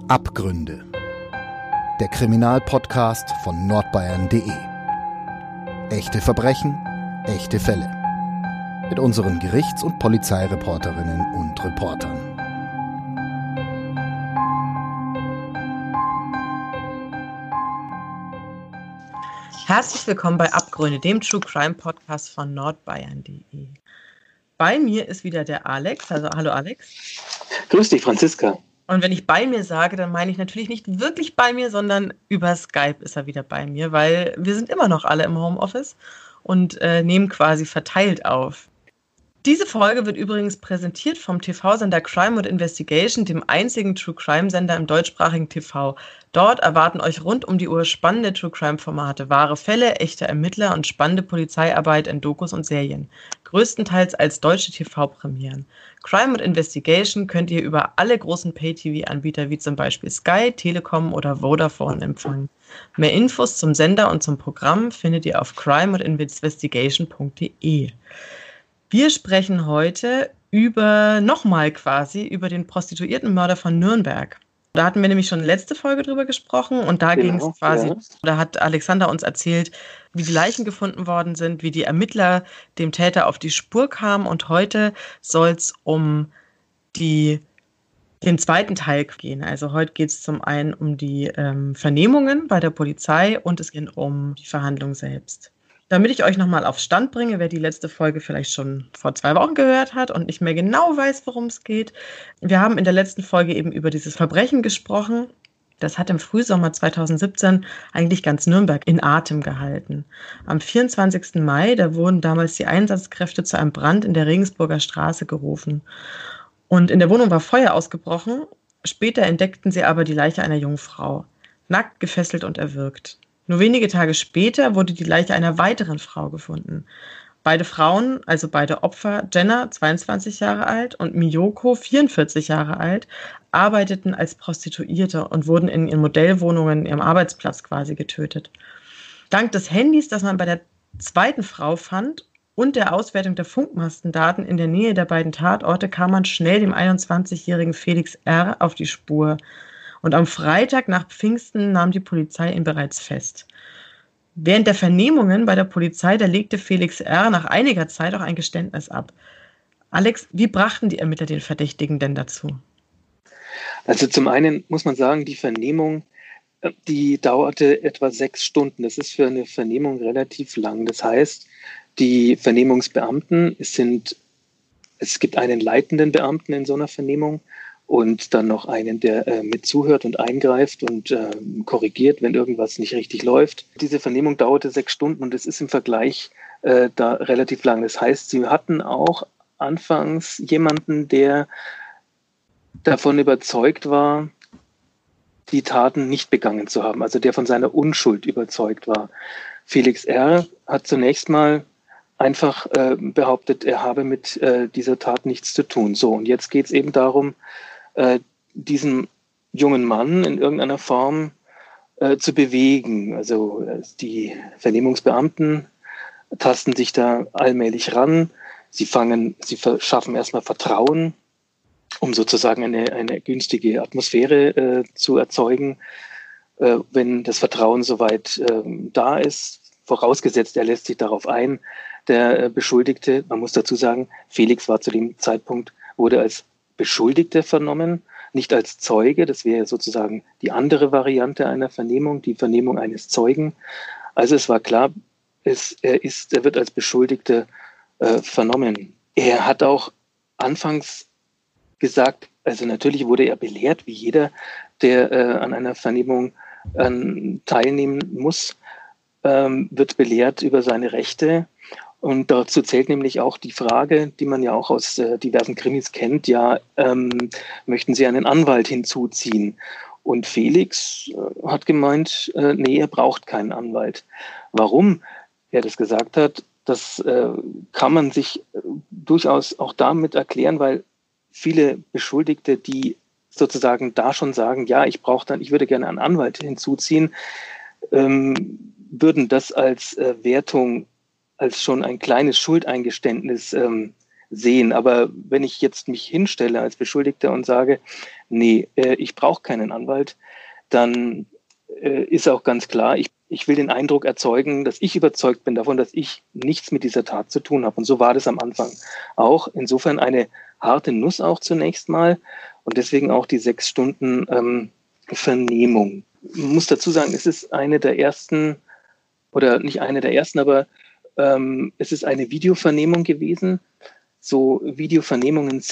Abgründe. Der Kriminalpodcast von nordbayern.de. Echte Verbrechen, echte Fälle. Mit unseren Gerichts- und Polizeireporterinnen und Reportern. Herzlich willkommen bei Abgründe, dem True Crime Podcast von nordbayern.de. Bei mir ist wieder der Alex. Also hallo Alex. Grüß dich, Franziska. Und wenn ich bei mir sage, dann meine ich natürlich nicht wirklich bei mir, sondern über Skype ist er wieder bei mir, weil wir sind immer noch alle im Homeoffice und nehmen quasi verteilt auf. Diese Folge wird übrigens präsentiert vom TV-Sender Crime und Investigation, dem einzigen True-Crime-Sender im deutschsprachigen TV. Dort erwarten euch rund um die Uhr spannende True-Crime-Formate, wahre Fälle, echte Ermittler und spannende Polizeiarbeit in Dokus und Serien. Größtenteils als deutsche TV-Premieren. Crime und Investigation könnt ihr über alle großen Pay-TV-Anbieter wie zum Beispiel Sky, Telekom oder Vodafone empfangen. Mehr Infos zum Sender und zum Programm findet ihr auf crimeandinvestigation.de. Wir sprechen heute über den Prostituiertenmörder von Nürnberg. Da hatten wir nämlich schon letzte Folge drüber gesprochen und da ging es quasi, ja. Da hat Alexander uns erzählt, wie die Leichen gefunden worden sind, wie die Ermittler dem Täter auf die Spur kamen und heute soll es um den zweiten Teil gehen. Also heute geht es zum einen um die Vernehmungen bei der Polizei und es geht um die Verhandlung selbst. Damit ich euch nochmal auf Stand bringe, wer die letzte Folge vielleicht schon vor 2 Wochen gehört hat und nicht mehr genau weiß, worum es geht. Wir haben in der letzten Folge eben über dieses Verbrechen gesprochen. Das hat im Frühsommer 2017 eigentlich ganz Nürnberg in Atem gehalten. Am 24. Mai, da wurden damals die Einsatzkräfte zu einem Brand in der Regensburger Straße gerufen. Und in der Wohnung war Feuer ausgebrochen. Später entdeckten sie aber die Leiche einer jungen Frau, nackt, gefesselt und erwürgt. Nur wenige Tage später wurde die Leiche einer weiteren Frau gefunden. Beide Frauen, also beide Opfer, Jenna, 22 Jahre alt, und Miyoko, 44 Jahre alt, arbeiteten als Prostituierte und wurden in ihren Modellwohnungen, ihrem Arbeitsplatz quasi getötet. Dank des Handys, das man bei der zweiten Frau fand, und der Auswertung der Funkmastendaten in der Nähe der beiden Tatorte kam man schnell dem 21-jährigen Felix R. auf die Spur. Und am Freitag nach Pfingsten nahm die Polizei ihn bereits fest. Während der Vernehmungen bei der Polizei, da legte Felix R. nach einiger Zeit auch ein Geständnis ab. Alex, wie brachten die Ermittler den Verdächtigen denn dazu? Also zum einen muss man sagen, die Vernehmung, die dauerte etwa 6 Stunden. Das ist für eine Vernehmung relativ lang. Das heißt, die Vernehmungsbeamten, es gibt einen leitenden Beamten in so einer Vernehmung, und dann noch einen, der mit zuhört und eingreift und korrigiert, wenn irgendwas nicht richtig läuft. Diese Vernehmung dauerte 6 Stunden und es ist im Vergleich da relativ lang. Das heißt, sie hatten auch anfangs jemanden, der davon überzeugt war, die Taten nicht begangen zu haben, also der von seiner Unschuld überzeugt war. Felix R. hat zunächst mal einfach behauptet, er habe mit dieser Tat nichts zu tun. So, und jetzt geht es eben darum, diesen jungen Mann in irgendeiner Form zu bewegen. Also die Vernehmungsbeamten tasten sich da allmählich ran. Sie schaffen erstmal Vertrauen, um sozusagen eine günstige Atmosphäre zu erzeugen. Wenn das Vertrauen soweit da ist, vorausgesetzt, er lässt sich darauf ein, der Beschuldigte, man muss dazu sagen, Felix war zu dem Zeitpunkt, wurde als Beschuldigter vernommen, nicht als Zeuge. Das wäre sozusagen die andere Variante einer Vernehmung, die Vernehmung eines Zeugen. Also es war klar, er wird als Beschuldigter vernommen. Er hat auch anfangs gesagt, also natürlich wurde er belehrt, wie jeder, der an einer Vernehmung teilnehmen muss, wird belehrt über seine Rechte. Und dazu zählt nämlich auch die Frage, die man ja auch aus diversen Krimis kennt, möchten Sie einen Anwalt hinzuziehen? Und Felix hat gemeint, nee, er braucht keinen Anwalt. Warum er das gesagt hat, das kann man sich durchaus auch damit erklären, weil viele Beschuldigte, die sozusagen da schon sagen, ja, ich würde gerne einen Anwalt hinzuziehen, würden das als Wertung, als schon ein kleines Schuldeingeständnis sehen. Aber wenn ich jetzt mich hinstelle als Beschuldigter und sage, nee, ich brauche keinen Anwalt, dann ist auch ganz klar, ich will den Eindruck erzeugen, dass ich überzeugt bin davon, dass ich nichts mit dieser Tat zu tun habe. Und so war das am Anfang auch. Insofern eine harte Nuss auch zunächst mal und deswegen auch die 6 Stunden Vernehmung. Man muss dazu sagen, es ist eine der ersten, oder nicht eine der ersten, aber es ist eine Videovernehmung gewesen. So Videovernehmungen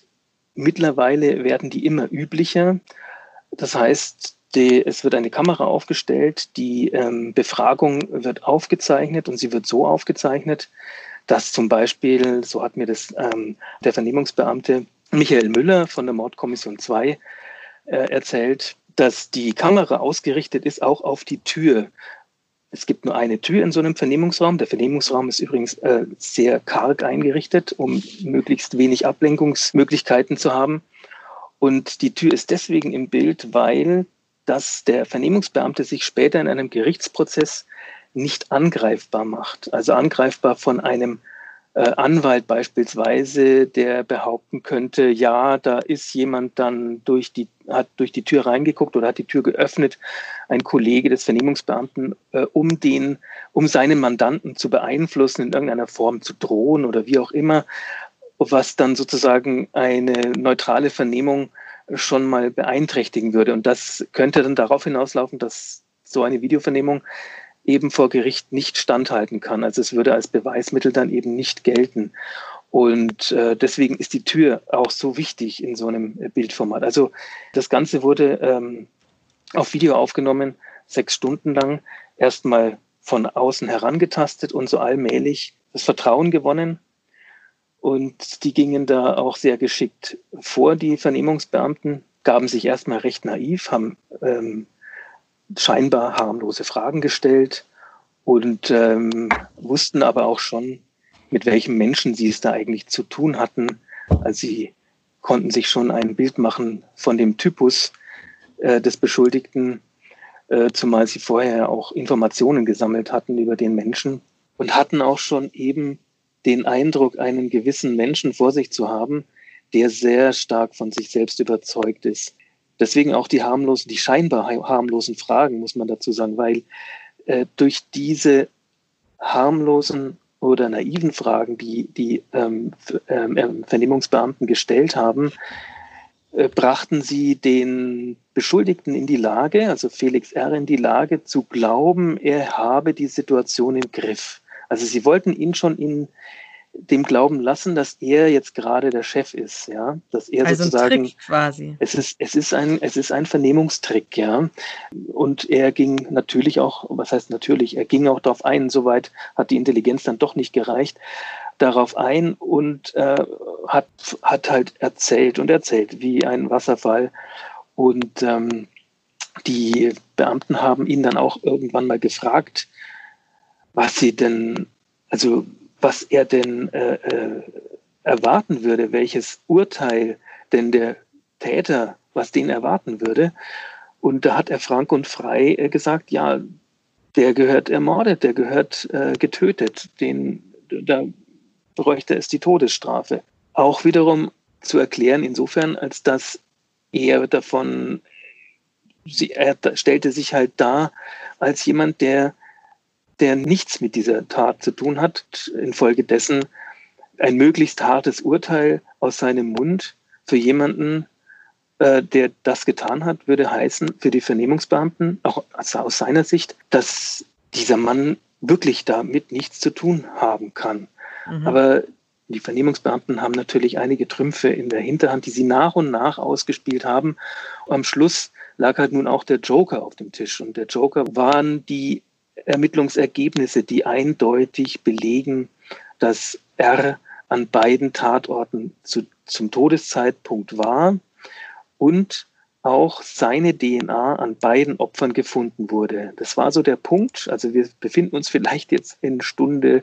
werden die immer üblicher. Das heißt, es wird eine Kamera aufgestellt, die Befragung wird aufgezeichnet und sie wird so aufgezeichnet, dass zum Beispiel, so hat mir das der Vernehmungsbeamte Michael Müller von der Mordkommission 2 erzählt, dass die Kamera ausgerichtet ist auch auf die Tür. Es gibt nur eine Tür in so einem Vernehmungsraum. Der Vernehmungsraum ist übrigens sehr karg eingerichtet, um möglichst wenig Ablenkungsmöglichkeiten zu haben. Und die Tür ist deswegen im Bild, weil dass der Vernehmungsbeamte sich später in einem Gerichtsprozess nicht angreifbar macht. Also angreifbar von einem Anwalt beispielsweise, der behaupten könnte, ja, da ist jemand dann hat durch die Tür reingeguckt oder hat die Tür geöffnet, ein Kollege des Vernehmungsbeamten, um seinen Mandanten zu beeinflussen, in irgendeiner Form zu drohen oder wie auch immer, was dann sozusagen eine neutrale Vernehmung schon mal beeinträchtigen würde. Und das könnte dann darauf hinauslaufen, dass so eine Videovernehmung eben vor Gericht nicht standhalten kann. Also es würde als Beweismittel dann eben nicht gelten. Und deswegen ist die Tür auch so wichtig in so einem Bildformat. Also das Ganze wurde auf Video aufgenommen, 6 Stunden lang, erstmal von außen herangetastet und so allmählich das Vertrauen gewonnen. Und die gingen da auch sehr geschickt vor, die Vernehmungsbeamten, gaben sich erstmal recht naiv, haben scheinbar harmlose Fragen gestellt und wussten aber auch schon, mit welchem Menschen sie es da eigentlich zu tun hatten. Also sie konnten sich schon ein Bild machen von dem Typus des Beschuldigten, zumal sie vorher auch Informationen gesammelt hatten über den Menschen und hatten auch schon eben den Eindruck, einen gewissen Menschen vor sich zu haben, der sehr stark von sich selbst überzeugt ist. Deswegen auch die scheinbar harmlosen Fragen, muss man dazu sagen, weil durch diese harmlosen oder naiven Fragen, die Vernehmungsbeamten gestellt haben, brachten sie den Beschuldigten in die Lage, also Felix R. in die Lage, zu glauben, er habe die Situation im Griff. Also sie wollten ihn schon in dem glauben lassen, dass er jetzt gerade der Chef ist, ja, dass er also sozusagen ein Trick quasi. Es ist ein Vernehmungstrick, ja. Und er ging natürlich auch, was heißt natürlich, er ging auch darauf ein, soweit hat die Intelligenz dann doch nicht gereicht, darauf ein und hat halt erzählt wie ein Wasserfall. Und die Beamten haben ihn dann auch irgendwann mal gefragt, was er denn erwarten würde, welches Urteil denn der Täter, was den erwarten würde. Und da hat er frank und frei gesagt, ja, der gehört ermordet, der gehört getötet, da bräuchte es die Todesstrafe. Auch wiederum zu erklären insofern, als dass er stellte sich halt dar als jemand, der nichts mit dieser Tat zu tun hat, infolgedessen ein möglichst hartes Urteil aus seinem Mund für jemanden, der das getan hat, würde heißen für die Vernehmungsbeamten, auch aus seiner Sicht, dass dieser Mann wirklich damit nichts zu tun haben kann. Mhm. Aber die Vernehmungsbeamten haben natürlich einige Trümpfe in der Hinterhand, die sie nach und nach ausgespielt haben. Am Schluss lag halt nun auch der Joker auf dem Tisch. Und der Joker waren die Ermittlungsergebnisse, die eindeutig belegen, dass R an beiden Tatorten zum Todeszeitpunkt war und auch seine DNA an beiden Opfern gefunden wurde. Das war so der Punkt, also wir befinden uns vielleicht jetzt in Stunde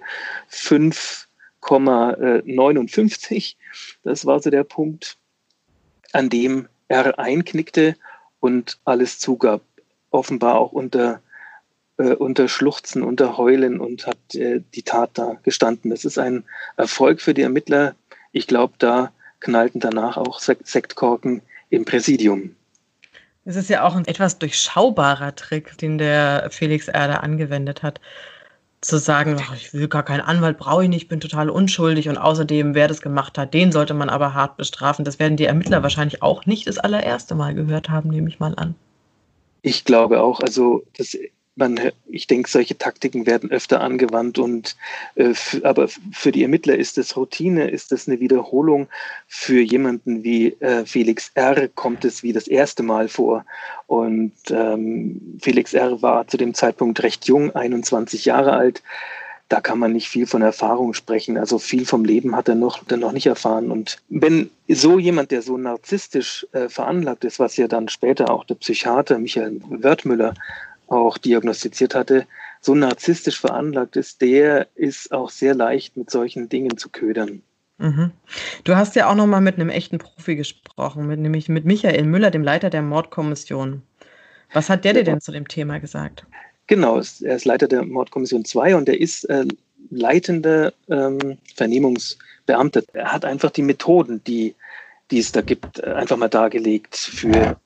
5,59. Das war so der Punkt, an dem R einknickte und alles zugab, offenbar auch unter Schluchzen, unter Heulen und hat die Tat da gestanden. Das ist ein Erfolg für die Ermittler ich glaube, da knallten danach auch Sektkorken im Präsidium. Es ist ja auch ein etwas durchschaubarer Trick, den der Felix R. da angewendet hat. Zu sagen, ach, ich will gar keinen Anwalt, brauche ich nicht, bin total unschuldig und außerdem, wer das gemacht hat, den sollte man aber hart bestrafen. Das werden die Ermittler wahrscheinlich auch nicht das allererste Mal gehört haben, nehme ich mal an. Ich glaube auch, also ich denke, solche Taktiken werden öfter angewandt aber für die Ermittler ist es Routine, ist es eine Wiederholung. Für jemanden wie Felix R. kommt es wie das erste Mal vor. Und Felix R. war zu dem Zeitpunkt recht jung, 21 Jahre alt. Da kann man nicht viel von Erfahrung sprechen. Also viel vom Leben hat er noch nicht erfahren. Und wenn so jemand, der so narzisstisch veranlagt ist, was ja dann später auch der Psychiater Michael Wertmüller auch diagnostiziert hatte, so narzisstisch veranlagt ist, der ist auch sehr leicht mit solchen Dingen zu ködern. Mhm. Du hast ja auch noch mal mit einem echten Profi gesprochen, nämlich mit Michael Müller, dem Leiter der Mordkommission. Was hat der dir denn zu dem Thema gesagt? Genau, er ist Leiter der Mordkommission 2 und er ist leitender Vernehmungsbeamter. Er hat einfach die Methoden, die es da gibt, einfach mal dargelegt für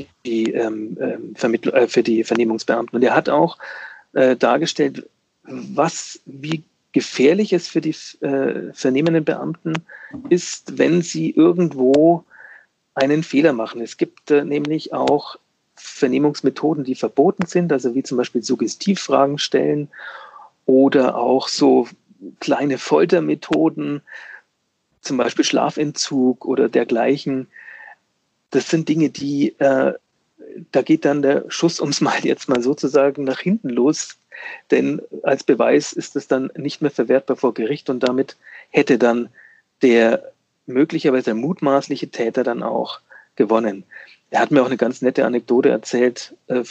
für die Vernehmungsbeamten. Und er hat auch dargestellt, wie gefährlich es für die vernehmenden Beamten ist, wenn sie irgendwo einen Fehler machen. Es gibt nämlich auch Vernehmungsmethoden, die verboten sind, also wie zum Beispiel Suggestivfragen stellen oder auch so kleine Foltermethoden, zum Beispiel Schlafentzug oder dergleichen. Das sind Dinge, da geht dann der Schuss, um es mal jetzt mal sozusagen nach hinten los, denn als Beweis ist es dann nicht mehr verwertbar vor Gericht und damit hätte dann der möglicherweise mutmaßliche Täter dann auch gewonnen. Er hat mir auch eine ganz nette Anekdote erzählt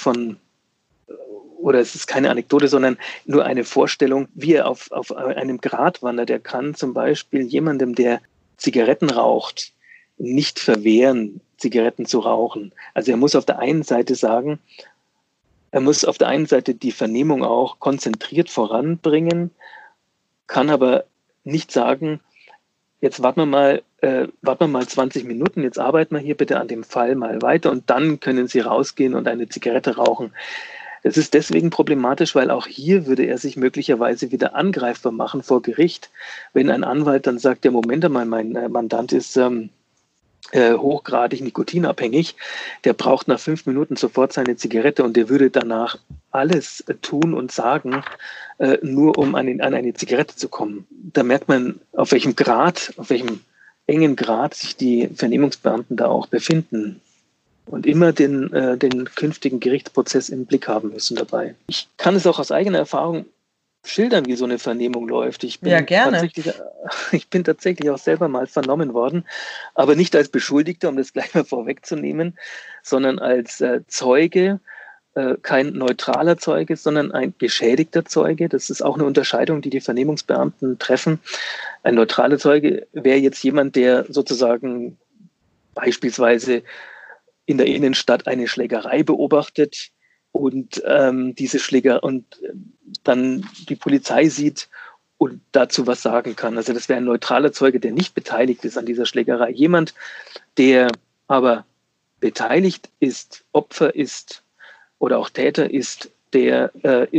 oder es ist keine Anekdote, sondern nur eine Vorstellung, wie er auf einem Grat wandert. Er kann zum Beispiel jemandem, der Zigaretten raucht, nicht verwehren, Zigaretten zu rauchen. Also er muss auf der einen Seite die Vernehmung auch konzentriert voranbringen, kann aber nicht sagen, jetzt warten wir mal 20 Minuten, jetzt arbeiten wir hier bitte an dem Fall mal weiter und dann können Sie rausgehen und eine Zigarette rauchen. Das ist deswegen problematisch, weil auch hier würde er sich möglicherweise wieder angreifbar machen vor Gericht, wenn ein Anwalt dann sagt, ja Moment mal, mein Mandant ist hochgradig nikotinabhängig, der braucht nach 5 Minuten sofort seine Zigarette und der würde danach alles tun und sagen, nur um an eine Zigarette zu kommen. Da merkt man, auf welchem engen Grad sich die Vernehmungsbeamten da auch befinden und immer den künftigen Gerichtsprozess im Blick haben müssen dabei. Ich kann es auch aus eigener Erfahrung schildern, wie so eine Vernehmung läuft. Ja, gerne. Ich bin tatsächlich auch selber mal vernommen worden, aber nicht als Beschuldigter, um das gleich mal vorwegzunehmen, sondern als Zeuge, kein neutraler Zeuge, sondern ein geschädigter Zeuge. Das ist auch eine Unterscheidung, die Vernehmungsbeamten treffen. Ein neutraler Zeuge wäre jetzt jemand, der sozusagen beispielsweise in der Innenstadt eine Schlägerei beobachtet und dann die Polizei sieht und dazu was sagen kann. Also das wäre ein neutraler Zeuge, der nicht beteiligt ist an dieser Schlägerei. Jemand, der aber beteiligt ist, Opfer ist oder auch Täter ist, der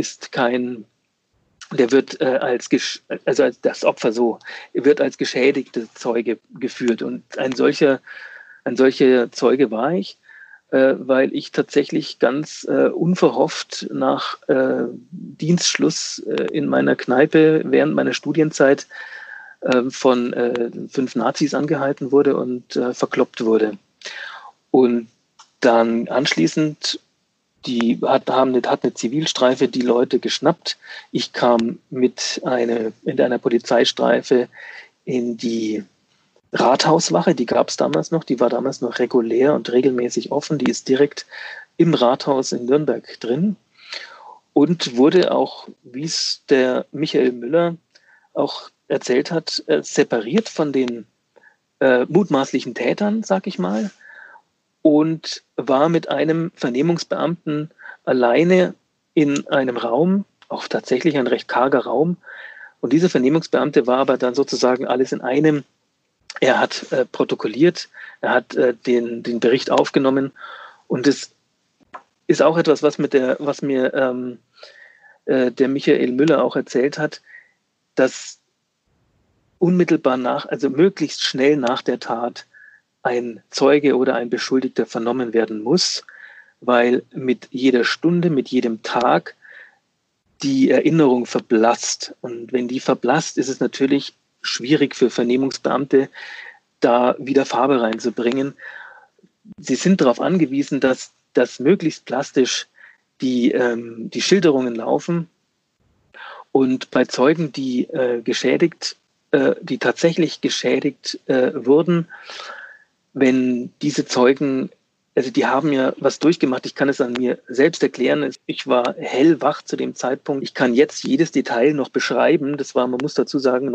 wird als Opfer wird als geschädigter Zeuge geführt. Und ein solcher Zeuge war ich, weil ich tatsächlich ganz unverhofft nach Dienstschluss in meiner Kneipe während meiner Studienzeit von 5 Nazis angehalten wurde und verkloppt wurde. Und dann anschließend hat eine Zivilstreife die Leute geschnappt. Ich kam mit einer Polizeistreife in die Rathauswache, die gab es damals noch, die war damals noch regulär und regelmäßig offen, die ist direkt im Rathaus in Nürnberg drin und wurde auch, wie es der Michael Müller auch erzählt hat, separiert von den mutmaßlichen Tätern, sag ich mal, und war mit einem Vernehmungsbeamten alleine in einem Raum, auch tatsächlich ein recht karger Raum. Und dieser Vernehmungsbeamte war aber dann sozusagen alles in einem Er hat protokolliert, er hat den Bericht aufgenommen und es ist auch etwas, was mir der Michael Müller auch erzählt hat, dass unmittelbar also möglichst schnell nach der Tat ein Zeuge oder ein Beschuldigter vernommen werden muss, weil mit jeder Stunde, mit jedem Tag die Erinnerung verblasst. Und wenn die verblasst, ist es natürlich schwierig für Vernehmungsbeamte, da wieder Farbe reinzubringen. Sie sind darauf angewiesen, dass möglichst plastisch die Schilderungen laufen. Und bei Zeugen, die tatsächlich geschädigt wurden, wenn diese Zeugen, also die haben ja was durchgemacht, ich kann es an mir selbst erklären, ich war hellwach zu dem Zeitpunkt, ich kann jetzt jedes Detail noch beschreiben, das war, man muss dazu sagen,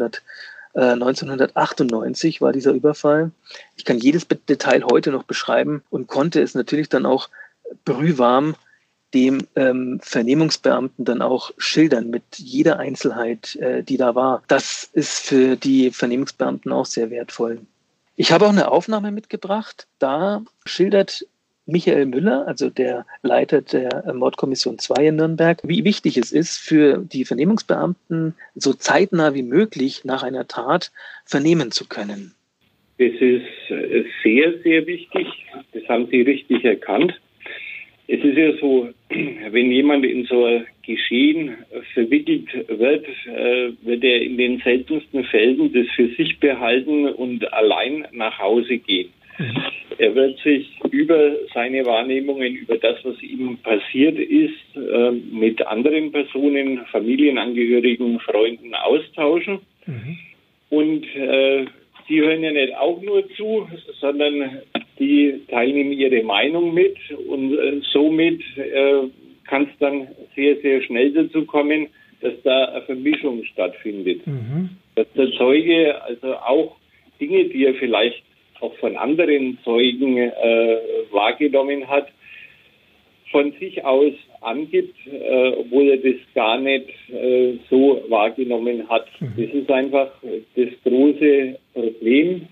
1998 war dieser Überfall. Ich kann jedes Detail heute noch beschreiben und konnte es natürlich dann auch brühwarm dem Vernehmungsbeamten dann auch schildern mit jeder Einzelheit, die da war. Das ist für die Vernehmungsbeamten auch sehr wertvoll. Ich habe auch eine Aufnahme mitgebracht. Da schildert Michael Müller, also der Leiter der Mordkommission 2 in Nürnberg, wie wichtig es ist für die Vernehmungsbeamten, so zeitnah wie möglich nach einer Tat vernehmen zu können. Das ist sehr, sehr wichtig. Das haben Sie richtig erkannt. Es ist ja so, wenn jemand in so ein Geschehen verwickelt wird, wird er in den seltensten Fällen das für sich behalten und allein nach Hause gehen. Er wird sich über seine Wahrnehmungen, über das, was ihm passiert ist, mit anderen Personen, Familienangehörigen, Freunden austauschen. Und die hören ja nicht auch nur zu, sondern die teilen ihm ihre Meinung mit und somit kann es dann sehr, sehr schnell dazu kommen, dass da eine Vermischung stattfindet. Dass der Zeuge also auch Dinge, die er vielleicht auch von anderen Zeugen wahrgenommen hat, von sich aus angibt, obwohl er das gar nicht so wahrgenommen hat. Das ist einfach das große Problem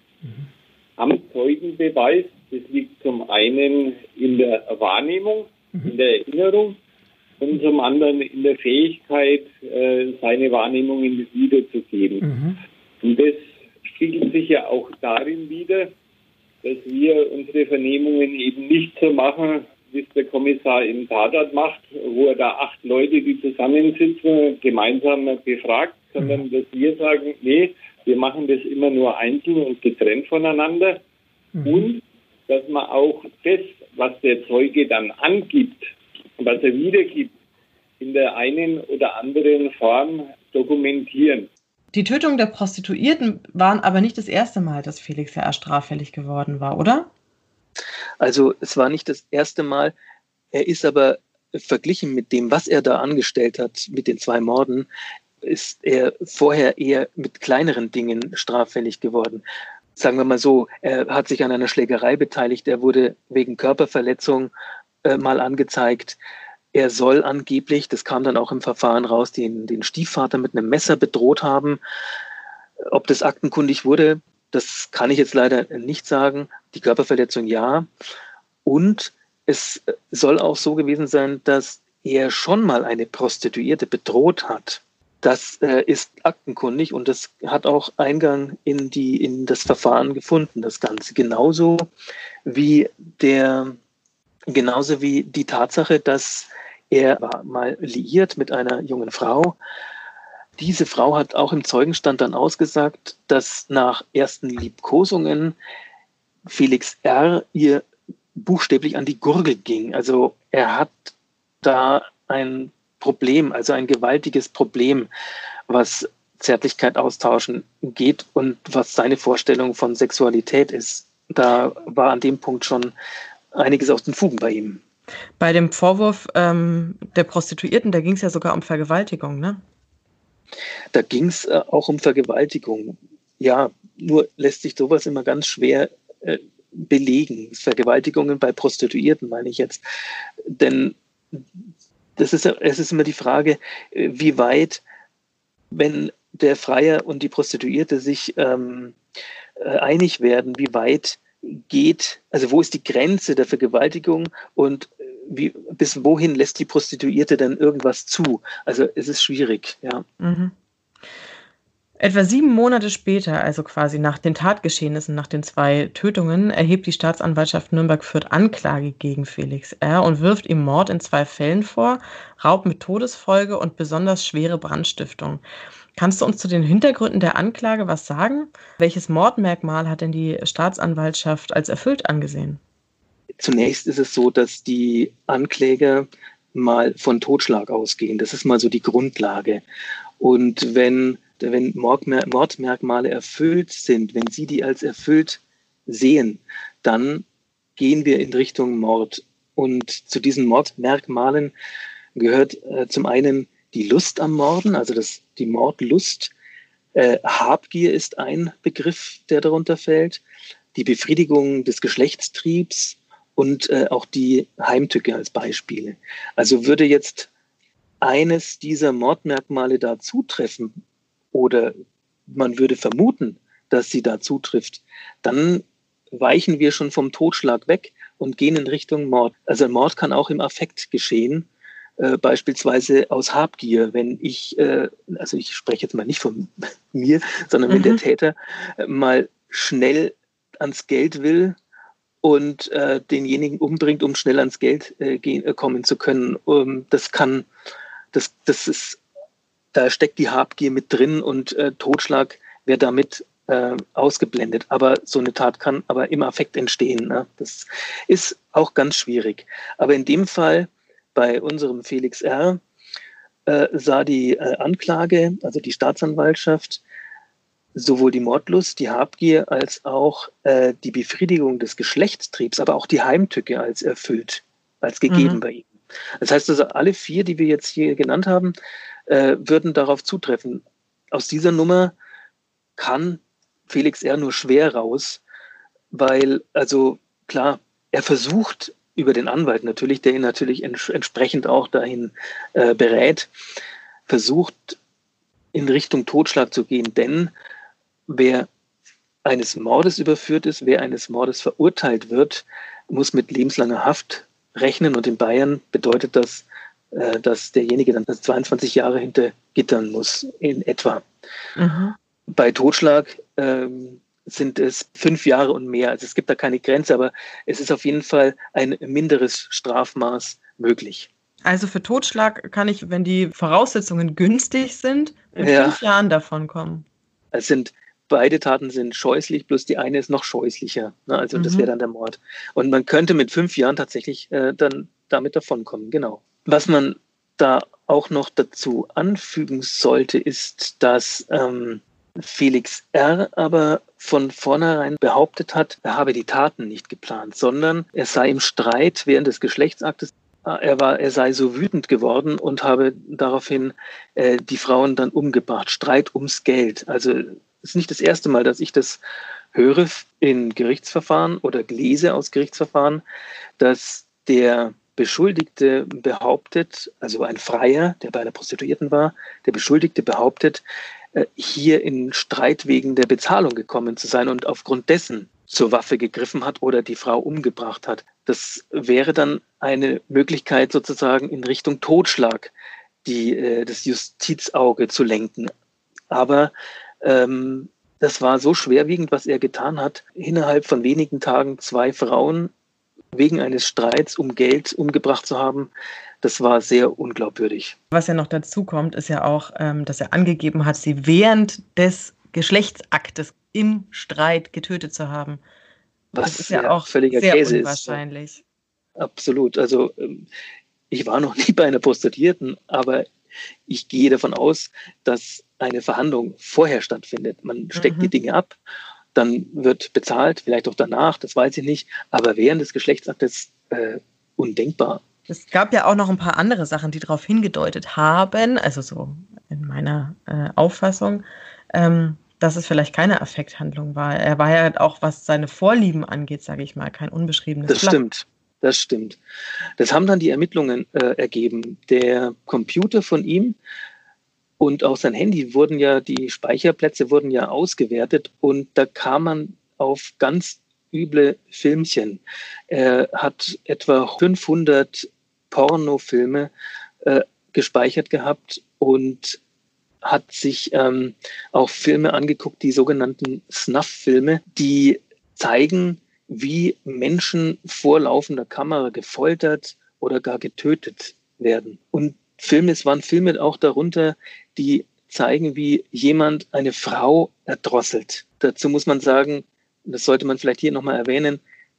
am Zeugenbeweis. Das liegt zum einen in der Wahrnehmung, in der Erinnerung und zum anderen in der Fähigkeit, seine Wahrnehmungen wiederzugeben. Und das spiegelt sich ja auch darin wider, dass wir unsere Vernehmungen eben nicht so machen, wie es der Kommissar im Tatort macht, wo er da 8 Leute, die zusammensitzen, gemeinsam befragt, sondern dass wir sagen, nee, wir machen das immer nur einzeln und getrennt voneinander. Und dass man auch das, was der Zeuge dann angibt, was er wiedergibt, in der einen oder anderen Form dokumentieren. Die Tötung der Prostituierten waren aber nicht das erste Mal, dass Felix R. straffällig geworden war, oder? Also es war nicht das erste Mal. Er ist aber verglichen mit dem, was er da angestellt hat, mit den 2 Morden, ist er vorher eher mit kleineren Dingen straffällig geworden. Sagen wir mal so, er hat sich an einer Schlägerei beteiligt, er wurde wegen Körperverletzung mal angezeigt. Er soll angeblich, das kam dann auch im Verfahren raus, den Stiefvater mit einem Messer bedroht haben. Ob das aktenkundig wurde, das kann ich jetzt leider nicht sagen. Die Körperverletzung ja. Und es soll auch so gewesen sein, dass er schon mal eine Prostituierte bedroht hat. Das ist aktenkundig und das hat auch Eingang in das Verfahren gefunden, das Ganze. Genauso wie die Tatsache, dass er war mal liiert mit einer jungen Frau. Diese Frau hat auch im Zeugenstand dann ausgesagt, dass nach ersten Liebkosungen Felix R. ihr buchstäblich an die Gurgel ging. Also er hat da ein Problem, also ein gewaltiges Problem, was Zärtlichkeit austauschen geht und was seine Vorstellung von Sexualität ist. Da war an dem Punkt schon einiges aus den Fugen bei ihm. Bei dem Vorwurf der Prostituierten, da ging es ja sogar um Vergewaltigung, ne? Da ging es auch um Vergewaltigung. Ja, nur lässt sich sowas immer ganz schwer belegen. Vergewaltigungen bei Prostituierten meine ich jetzt. Denn es ist immer die Frage, wie weit, wenn der Freier und die Prostituierte sich einig werden, wie weit geht, also wo ist die Grenze der Vergewaltigung und bis wohin lässt die Prostituierte dann irgendwas zu? Also es ist schwierig, ja. Mhm. Etwa 7 Monate später, also quasi nach den Tatgeschehnissen, nach den 2 Tötungen, erhebt die Staatsanwaltschaft Nürnberg-Fürth Anklage gegen Felix R. und wirft ihm Mord in 2 Fällen vor, Raub mit Todesfolge und besonders schwere Brandstiftung. Kannst du uns zu den Hintergründen der Anklage was sagen? Welches Mordmerkmal hat denn die Staatsanwaltschaft als erfüllt angesehen? Zunächst ist es so, dass die Ankläger mal von Totschlag ausgehen. Das ist mal so die Grundlage. Und wenn Mordmerkmale erfüllt sind, wenn Sie die als erfüllt sehen, dann gehen wir in Richtung Mord. Und zu diesen Mordmerkmalen gehört zum einen die Lust am Morden, also die Mordlust. Habgier ist ein Begriff, der darunter fällt. Die Befriedigung des Geschlechtstriebs und auch die Heimtücke als Beispiele. Also würde jetzt eines dieser Mordmerkmale da zutreffen, oder man würde vermuten, dass sie da zutrifft, dann weichen wir schon vom Totschlag weg und gehen in Richtung Mord. Also ein Mord kann auch im Affekt geschehen, beispielsweise aus Habgier, wenn also ich spreche jetzt mal nicht von mir, sondern wenn der Täter mal schnell ans Geld will und denjenigen umbringt, um schnell ans Geld kommen zu können. Da steckt die Habgier mit drin und Totschlag wäre damit ausgeblendet. Aber so eine Tat kann aber im Affekt entstehen. Ne? Das ist auch ganz schwierig. Aber in dem Fall, bei unserem Felix R., sah die Anklage, also die Staatsanwaltschaft, sowohl die Mordlust, die Habgier, als auch die Befriedigung des Geschlechtstriebs, aber auch die Heimtücke als erfüllt, als gegeben bei ihm. Das heißt also, alle 4, die wir jetzt hier genannt haben, würden darauf zutreffen. Aus dieser Nummer kann Felix R. nur schwer raus, weil, also klar, er versucht über den Anwalt natürlich, der ihn natürlich entsprechend auch dahin berät, versucht in Richtung Totschlag zu gehen, denn wer eines Mordes überführt ist, wer eines Mordes verurteilt wird, muss mit lebenslanger Haft rechnen, und in Bayern bedeutet das, dass derjenige dann 22 Jahre hinter Gittern muss, in etwa. Bei Totschlag sind es 5 Jahre und mehr. Also es gibt da keine Grenze, aber es ist auf jeden Fall ein minderes Strafmaß möglich. Also für Totschlag kann ich, wenn die Voraussetzungen günstig sind, in 5 Jahren davon kommen. Beide Taten sind scheußlich, bloß die eine ist noch scheußlicher. Ne? Also das wäre dann der Mord. Und man könnte mit 5 Jahren tatsächlich dann damit davonkommen, genau. Was man da auch noch dazu anfügen sollte, ist, dass Felix R. aber von vornherein behauptet hat, er habe die Taten nicht geplant, sondern er sei im Streit während des Geschlechtsaktes, er sei so wütend geworden und habe daraufhin die Frauen dann umgebracht. Streit ums Geld. Also es ist nicht das erste Mal, dass ich das höre in Gerichtsverfahren oder lese aus Gerichtsverfahren, dass der Beschuldigte behauptet, also ein Freier, der bei einer Prostituierten war, der Beschuldigte behauptet, hier in Streit wegen der Bezahlung gekommen zu sein und aufgrund dessen zur Waffe gegriffen hat oder die Frau umgebracht hat. Das wäre dann eine Möglichkeit, sozusagen in Richtung Totschlag das Justizauge zu lenken. Aber das war so schwerwiegend, was er getan hat, innerhalb von wenigen Tagen 2 Frauen wegen eines Streits um Geld umgebracht zu haben. Das war sehr unglaubwürdig. Was ja noch dazu kommt, ist ja auch, dass er angegeben hat, sie während des Geschlechtsaktes im Streit getötet zu haben. Das ist ja auch völliger sehr Käse unwahrscheinlich. Ist. Absolut. Also ich war noch nie bei einer Prostituierten, aber ich gehe davon aus, dass eine Verhandlung vorher stattfindet. Man steckt die Dinge ab, dann wird bezahlt, vielleicht auch danach, das weiß ich nicht, aber während des Geschlechtsaktes undenkbar. Es gab ja auch noch ein paar andere Sachen, die darauf hingedeutet haben, also so in meiner Auffassung, dass es vielleicht keine Affekthandlung war. Er war ja auch, was seine Vorlieben angeht, sage ich mal, kein unbeschriebenes Blatt. Das stimmt. Das haben dann die Ermittlungen ergeben. Der Computer von ihm Und auch sein Handy die Speicherplätze wurden ja ausgewertet und da kam man auf ganz üble Filmchen. Er hat etwa 500 Pornofilme gespeichert gehabt und hat sich auch Filme angeguckt, die sogenannten Snuff-Filme, die zeigen, wie Menschen vor laufender Kamera gefoltert oder gar getötet werden. Und es waren Filme auch darunter, die zeigen, wie jemand eine Frau erdrosselt. Dazu muss man sagen, das sollte man vielleicht hier nochmal erwähnen,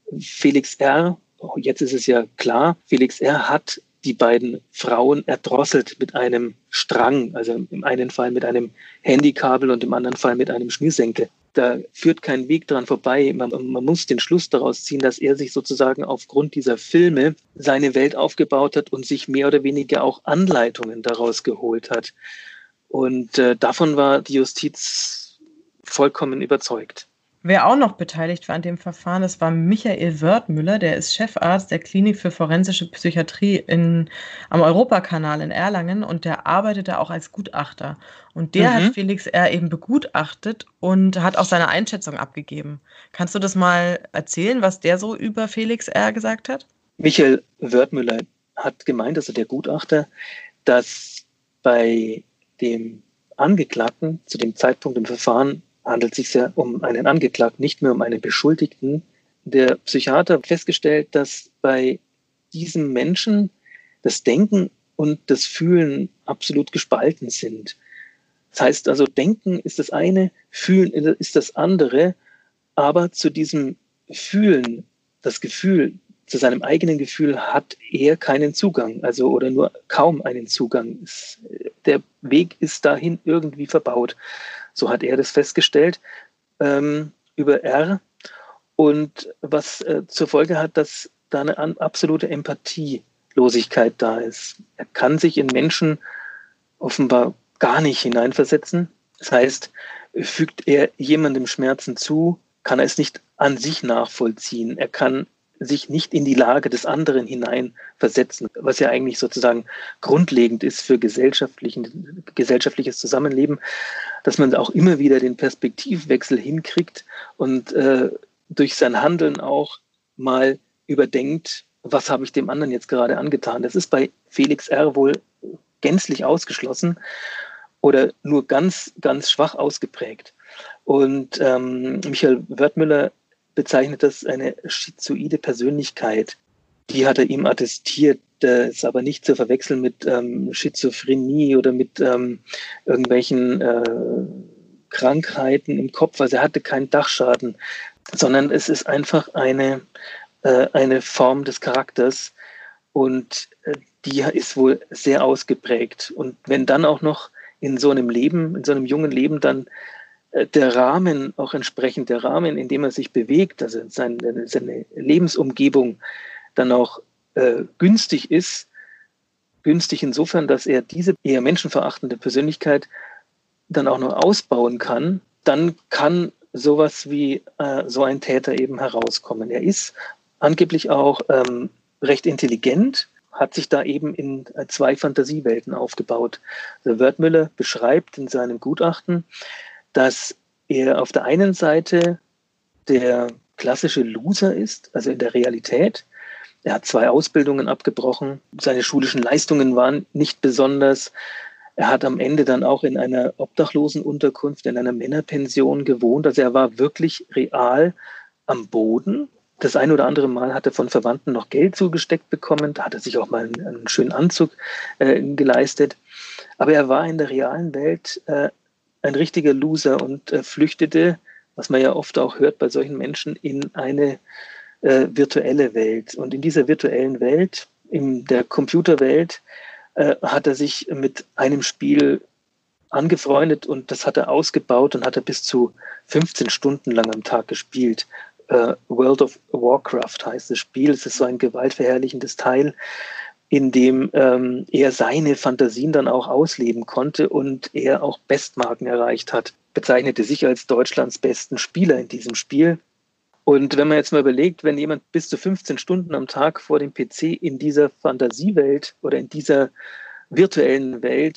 Felix R., jetzt ist es ja klar, Felix R. hat die beiden Frauen erdrosselt mit einem Strang, also im einen Fall mit einem Handykabel und im anderen Fall mit einem Schnürsenkel. Da führt kein Weg dran vorbei. Man muss den Schluss daraus ziehen, dass er sich sozusagen aufgrund dieser Filme seine Welt aufgebaut hat und sich mehr oder weniger auch Anleitungen daraus geholt hat. Und davon war die Justiz vollkommen überzeugt. Wer auch noch beteiligt war an dem Verfahren, das war Michael Wörthmüller, der ist Chefarzt der Klinik für forensische Psychiatrie am Europakanal in Erlangen und der arbeitete auch als Gutachter. Und der hat Felix R. eben begutachtet und hat auch seine Einschätzung abgegeben. Kannst du das mal erzählen, was der so über Felix R. gesagt hat? Michael Wörthmüller hat gemeint, also der Gutachter, dass bei dem Angeklagten zu dem Zeitpunkt im Verfahren handelt es sich ja um einen Angeklagten, nicht mehr um einen Beschuldigten. Der Psychiater hat festgestellt, dass bei diesem Menschen das Denken und das Fühlen absolut gespalten sind. Das heißt also, Denken ist das eine, Fühlen ist das andere, aber zu diesem Fühlen, das Gefühl, zu seinem eigenen Gefühl hat er keinen Zugang, also oder nur kaum einen Zugang. Der Weg ist dahin irgendwie verbaut. So hat er das festgestellt über R. Und was zur Folge hat, dass da eine absolute Empathielosigkeit da ist. Er kann sich in Menschen offenbar gar nicht hineinversetzen. Das heißt, fügt er jemandem Schmerzen zu, kann er es nicht an sich nachvollziehen. Er kann sich nicht in die Lage des anderen hineinversetzen, was ja eigentlich sozusagen grundlegend ist für gesellschaftliches Zusammenleben, dass man auch immer wieder den Perspektivwechsel hinkriegt und durch sein Handeln auch mal überdenkt, was habe ich dem anderen jetzt gerade angetan. Das ist bei Felix R. wohl gänzlich ausgeschlossen oder nur ganz, ganz schwach ausgeprägt. Und Michael Wörthmüller bezeichnet das eine schizoide Persönlichkeit. Die hat er ihm attestiert, ist aber nicht zu verwechseln mit Schizophrenie oder mit irgendwelchen Krankheiten im Kopf. Also er hatte keinen Dachschaden, sondern es ist einfach eine Form des Charakters und die ist wohl sehr ausgeprägt. Und wenn dann auch noch in so einem jungen Leben dann der Rahmen, auch entsprechend der Rahmen, in dem er sich bewegt, also seine Lebensumgebung dann auch günstig ist, günstig insofern, dass er diese eher menschenverachtende Persönlichkeit dann auch noch ausbauen kann, dann kann sowas wie so ein Täter eben herauskommen. Er ist angeblich auch recht intelligent, hat sich da eben in 2 Fantasiewelten aufgebaut. Also Wörthmüller beschreibt in seinem Gutachten, dass er auf der einen Seite der klassische Loser ist, also in der Realität. Er hat 2 Ausbildungen abgebrochen, seine schulischen Leistungen waren nicht besonders. Er hat am Ende dann auch in einer Obdachlosenunterkunft, in einer Männerpension gewohnt. Also er war wirklich real am Boden. Das ein oder andere Mal hat er von Verwandten noch Geld zugesteckt bekommen. Da hat er sich auch mal einen schönen Anzug geleistet. Aber er war in der realen Welt ein richtiger Loser und flüchtete, was man ja oft auch hört bei solchen Menschen, in eine virtuelle Welt. Und in dieser virtuellen Welt, in der Computerwelt, hat er sich mit einem Spiel angefreundet und das hat er ausgebaut und hat er bis zu 15 Stunden lang am Tag gespielt. World of Warcraft heißt das Spiel. Es ist so ein gewaltverherrlichendes Teil, in dem er seine Fantasien dann auch ausleben konnte und er auch Bestmarken erreicht hat. Bezeichnete sich als Deutschlands besten Spieler in diesem Spiel. Und wenn man jetzt mal überlegt, wenn jemand bis zu 15 Stunden am Tag vor dem PC in dieser Fantasiewelt oder in dieser virtuellen Welt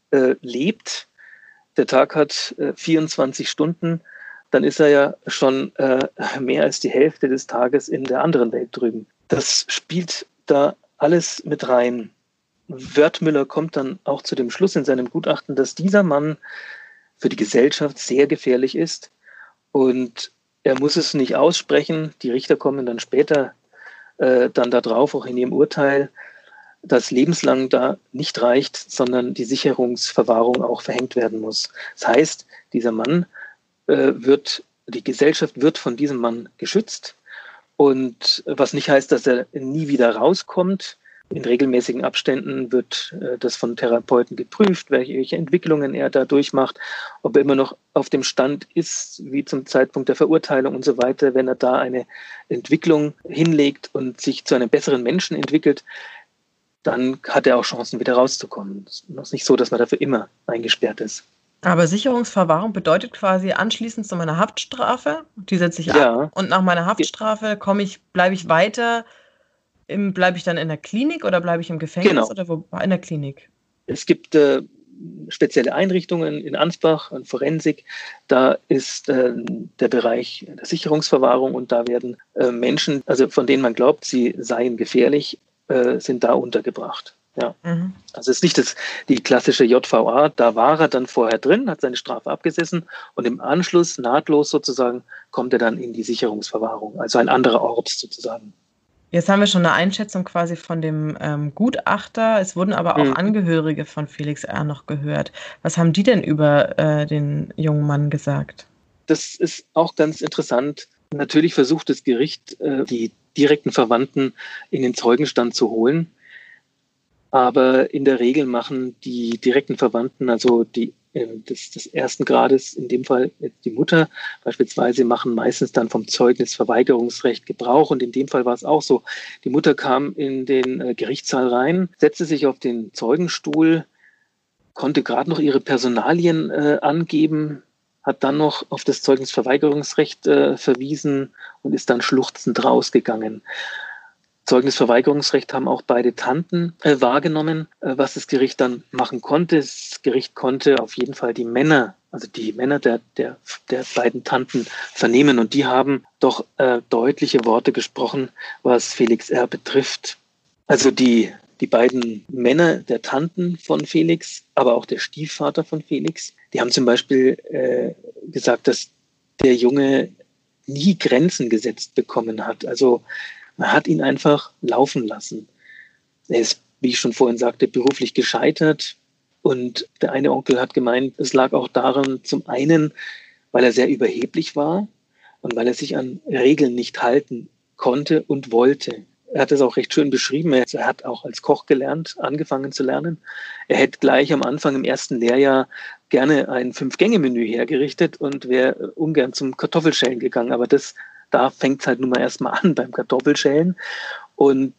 lebt, der Tag hat 24 Stunden, dann ist er ja schon mehr als die Hälfte des Tages in der anderen Welt drüben. Das spielt da alles mit rein. Wertmüller kommt dann auch zu dem Schluss in seinem Gutachten, dass dieser Mann für die Gesellschaft sehr gefährlich ist und er muss es nicht aussprechen. Die Richter kommen dann später dann da drauf, auch in ihrem Urteil, dass lebenslang da nicht reicht, sondern die Sicherungsverwahrung auch verhängt werden muss. Das heißt, dieser Mann die Gesellschaft wird von diesem Mann geschützt und was nicht heißt, dass er nie wieder rauskommt. In regelmäßigen Abständen wird das von Therapeuten geprüft, welche Entwicklungen er da durchmacht, ob er immer noch auf dem Stand ist, wie zum Zeitpunkt der Verurteilung und so weiter. Wenn er da eine Entwicklung hinlegt und sich zu einem besseren Menschen entwickelt, dann hat er auch Chancen, wieder rauszukommen. Es ist nicht so, dass man dafür immer eingesperrt ist. Aber Sicherungsverwahrung bedeutet quasi anschließend zu meiner Haftstrafe, die setze ich ab und nach meiner Haftstrafe bleibe ich weiter, bleibe ich dann in der Klinik oder bleibe ich im Gefängnis oder wo? In der Klinik? Es gibt spezielle Einrichtungen in Ansbach, in Forensik, da ist der Bereich der Sicherungsverwahrung und da werden Menschen, also von denen man glaubt, sie seien gefährlich, sind da untergebracht. Ja. Mhm. Also es ist nicht die klassische JVA, da war er dann vorher drin, hat seine Strafe abgesessen und im Anschluss, nahtlos sozusagen, kommt er dann in die Sicherungsverwahrung, also ein anderer Ort sozusagen. Jetzt haben wir schon eine Einschätzung quasi von dem Gutachter, es wurden aber auch Angehörige von Felix R. noch gehört. Was haben die denn über den jungen Mann gesagt? Das ist auch ganz interessant. Natürlich versucht das Gericht, die direkten Verwandten in den Zeugenstand zu holen. Aber in der Regel machen die direkten Verwandten, also des ersten Grades, in dem Fall jetzt die Mutter beispielsweise, machen meistens dann vom Zeugnisverweigerungsrecht Gebrauch. Und in dem Fall war es auch so. Die Mutter kam in den Gerichtssaal rein, setzte sich auf den Zeugenstuhl, konnte gerade noch ihre Personalien angeben, hat dann noch auf das Zeugnisverweigerungsrecht verwiesen und ist dann schluchzend rausgegangen. Zeugnisverweigerungsrecht haben auch beide Tanten wahrgenommen, was das Gericht dann machen konnte. Das Gericht konnte auf jeden Fall die Männer der beiden Tanten vernehmen und die haben doch deutliche Worte gesprochen, was Felix R. betrifft. Also die beiden Männer der Tanten von Felix, aber auch der Stiefvater von Felix, die haben zum Beispiel gesagt, dass der Junge nie Grenzen gesetzt bekommen hat. Also man hat ihn einfach laufen lassen. Er ist, wie ich schon vorhin sagte, beruflich gescheitert. Und der eine Onkel hat gemeint, es lag auch daran, zum einen, weil er sehr überheblich war und weil er sich an Regeln nicht halten konnte und wollte. Er hat es auch recht schön beschrieben. Er hat auch als Koch angefangen zu lernen. Er hätte gleich am Anfang im ersten Lehrjahr gerne ein 5-Gänge-Menü hergerichtet und wäre ungern zum Kartoffelschälen gegangen. Aber da fängt es halt nun mal erstmal an beim Kartoffelschälen und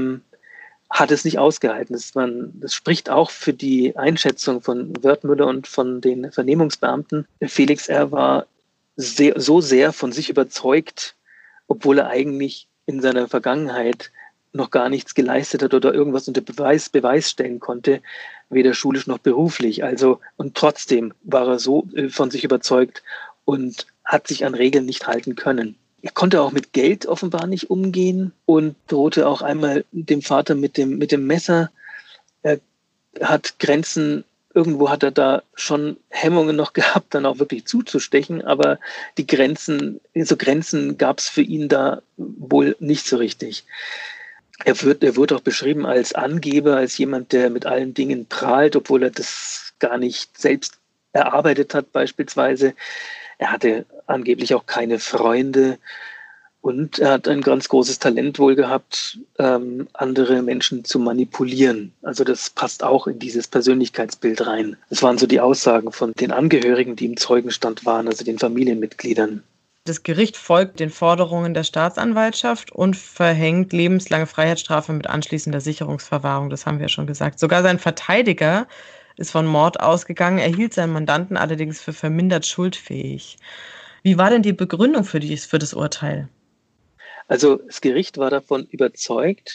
hat es nicht ausgehalten. Das spricht auch für die Einschätzung von Wertmüller und von den Vernehmungsbeamten. Felix R. war so sehr von sich überzeugt, obwohl er eigentlich in seiner Vergangenheit noch gar nichts geleistet hat oder irgendwas unter Beweis stellen konnte, weder schulisch noch beruflich. Und trotzdem war er so von sich überzeugt und hat sich an Regeln nicht halten können. Er konnte auch mit Geld offenbar nicht umgehen und drohte auch einmal dem Vater mit dem Messer. Er hat irgendwo hat er da schon Hemmungen noch gehabt, dann auch wirklich zuzustechen, aber Grenzen gab es für ihn da wohl nicht so richtig. Er wird auch beschrieben als Angeber, als jemand, der mit allen Dingen prahlt, obwohl er das gar nicht selbst erarbeitet hat beispielsweise. Er hatte angeblich auch keine Freunde und er hat ein ganz großes Talent wohl gehabt, andere Menschen zu manipulieren. Also das passt auch in dieses Persönlichkeitsbild rein. Das waren so die Aussagen von den Angehörigen, die im Zeugenstand waren, also den Familienmitgliedern. Das Gericht folgt den Forderungen der Staatsanwaltschaft und verhängt lebenslange Freiheitsstrafe mit anschließender Sicherungsverwahrung. Das haben wir ja schon gesagt. Sogar sein Verteidiger ist von Mord ausgegangen, erhielt seinen Mandanten allerdings für vermindert schuldfähig. Wie war denn die Begründung für das Urteil? Also das Gericht war davon überzeugt,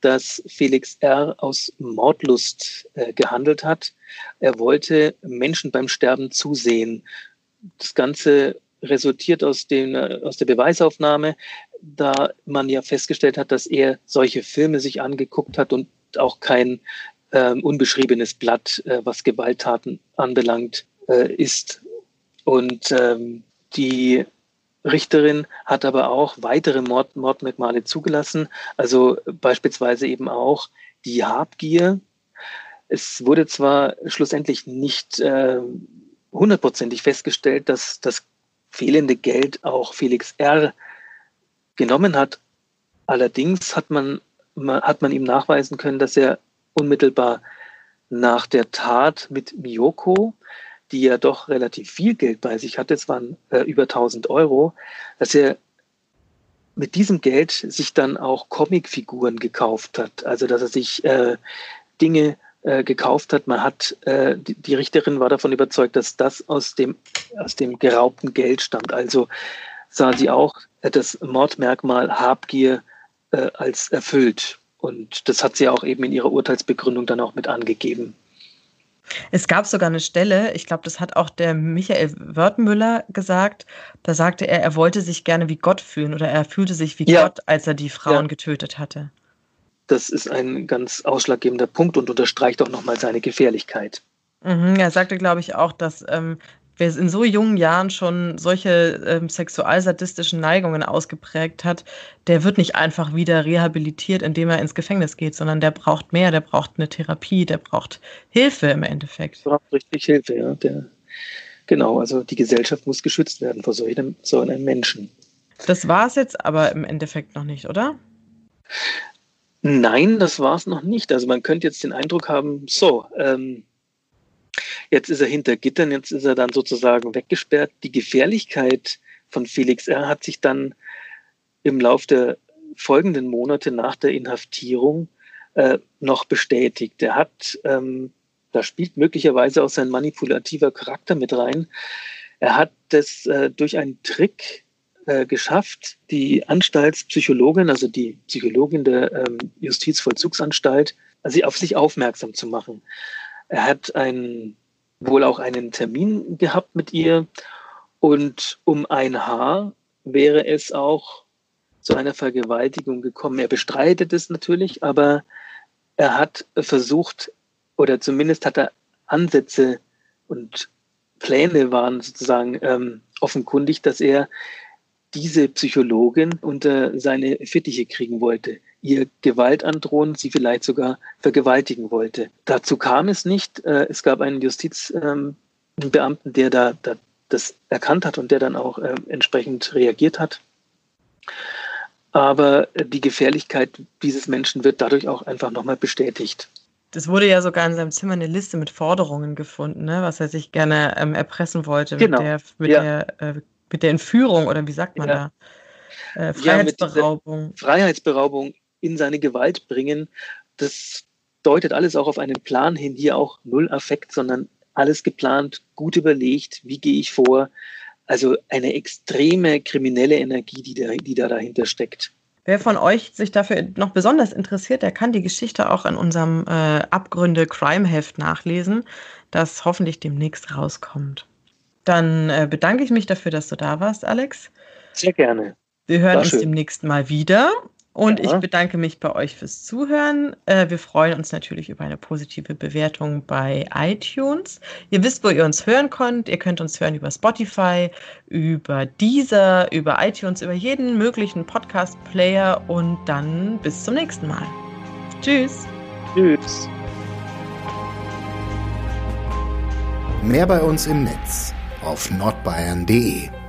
dass Felix R. aus Mordlust gehandelt hat. Er wollte Menschen beim Sterben zusehen. Das Ganze resultiert aus der Beweisaufnahme, da man ja festgestellt hat, dass er solche Filme sich angeguckt hat und auch kein unbeschriebenes Blatt, was Gewalttaten anbelangt, ist. Und die Richterin hat aber auch weitere Mordmerkmale zugelassen, also beispielsweise eben auch die Habgier. Es wurde zwar schlussendlich nicht hundertprozentig festgestellt, dass das fehlende Geld auch Felix R. genommen hat. Allerdings hat man ihm nachweisen können, dass er unmittelbar nach der Tat mit Miyoko, die ja doch relativ viel Geld bei sich hatte, es waren über 1.000 €, dass er mit diesem Geld sich dann auch Comicfiguren gekauft hat. Also dass er sich Dinge gekauft hat. Die Richterin war davon überzeugt, dass das aus dem geraubten Geld stammt. Also sah sie auch das Mordmerkmal Habgier als erfüllt. Und das hat sie auch eben in ihrer Urteilsbegründung dann auch mit angegeben. Es gab sogar eine Stelle, ich glaube, das hat auch der Michael Wörthmüller gesagt, da sagte er wollte sich gerne wie Gott fühlen oder er fühlte sich wie Gott, als er die Frauen getötet hatte. Das ist ein ganz ausschlaggebender Punkt und unterstreicht auch nochmal seine Gefährlichkeit. Er sagte, glaube ich, auch, dass wer in so jungen Jahren schon solche sexualsadistischen Neigungen ausgeprägt hat, der wird nicht einfach wieder rehabilitiert, indem er ins Gefängnis geht, sondern der braucht mehr, der braucht eine Therapie, der braucht Hilfe im Endeffekt. Der braucht richtig Hilfe, ja. Genau, also die Gesellschaft muss geschützt werden vor so einem Menschen. Das war es jetzt aber im Endeffekt noch nicht, oder? Nein, das war es noch nicht. Also man könnte jetzt den Eindruck haben, jetzt ist er hinter Gittern, jetzt ist er dann sozusagen weggesperrt. Die Gefährlichkeit von Felix R. hat sich dann im Lauf der folgenden Monate nach der Inhaftierung noch bestätigt. Er hat, da spielt möglicherweise auch sein manipulativer Charakter mit rein. Er hat das durch einen Trick geschafft, die Anstaltspsychologin, also die Psychologin der Justizvollzugsanstalt, also auf sich aufmerksam zu machen. Er hat wohl auch einen Termin gehabt mit ihr und um ein Haar wäre es auch zu einer Vergewaltigung gekommen. Er bestreitet es natürlich, aber er hat versucht, oder zumindest hat er Ansätze und Pläne waren sozusagen offenkundig, dass er diese Psychologin unter seine Fittiche kriegen wollte, ihr Gewalt androhen, sie vielleicht sogar vergewaltigen wollte. Dazu kam es nicht. Es gab einen Justizbeamten, der da das erkannt hat und der dann auch entsprechend reagiert hat. Aber die Gefährlichkeit dieses Menschen wird dadurch auch einfach nochmal bestätigt. Es wurde ja sogar in seinem Zimmer eine Liste mit Forderungen gefunden, ne, was er sich gerne erpressen wollte mit der Entführung oder wie sagt man da? Freiheitsberaubung. Freiheitsberaubung in seine Gewalt bringen, das deutet alles auch auf einen Plan hin, hier auch null Affekt, sondern alles geplant, gut überlegt, wie gehe ich vor. Also eine extreme kriminelle Energie, die da dahinter steckt. Wer von euch sich dafür noch besonders interessiert, der kann die Geschichte auch in unserem Abgründe-Crime-Heft nachlesen, das hoffentlich demnächst rauskommt. Dann bedanke ich mich dafür, dass du da warst, Alex. Sehr gerne. Wir hören uns demnächst mal wieder. Und ich bedanke mich bei euch fürs Zuhören. Wir freuen uns natürlich über eine positive Bewertung bei iTunes. Ihr wisst, wo ihr uns hören könnt. Ihr könnt uns hören über Spotify, über Deezer, über iTunes, über jeden möglichen Podcast-Player. Und dann bis zum nächsten Mal. Tschüss. Tschüss. Mehr bei uns im Netz auf nordbayern.de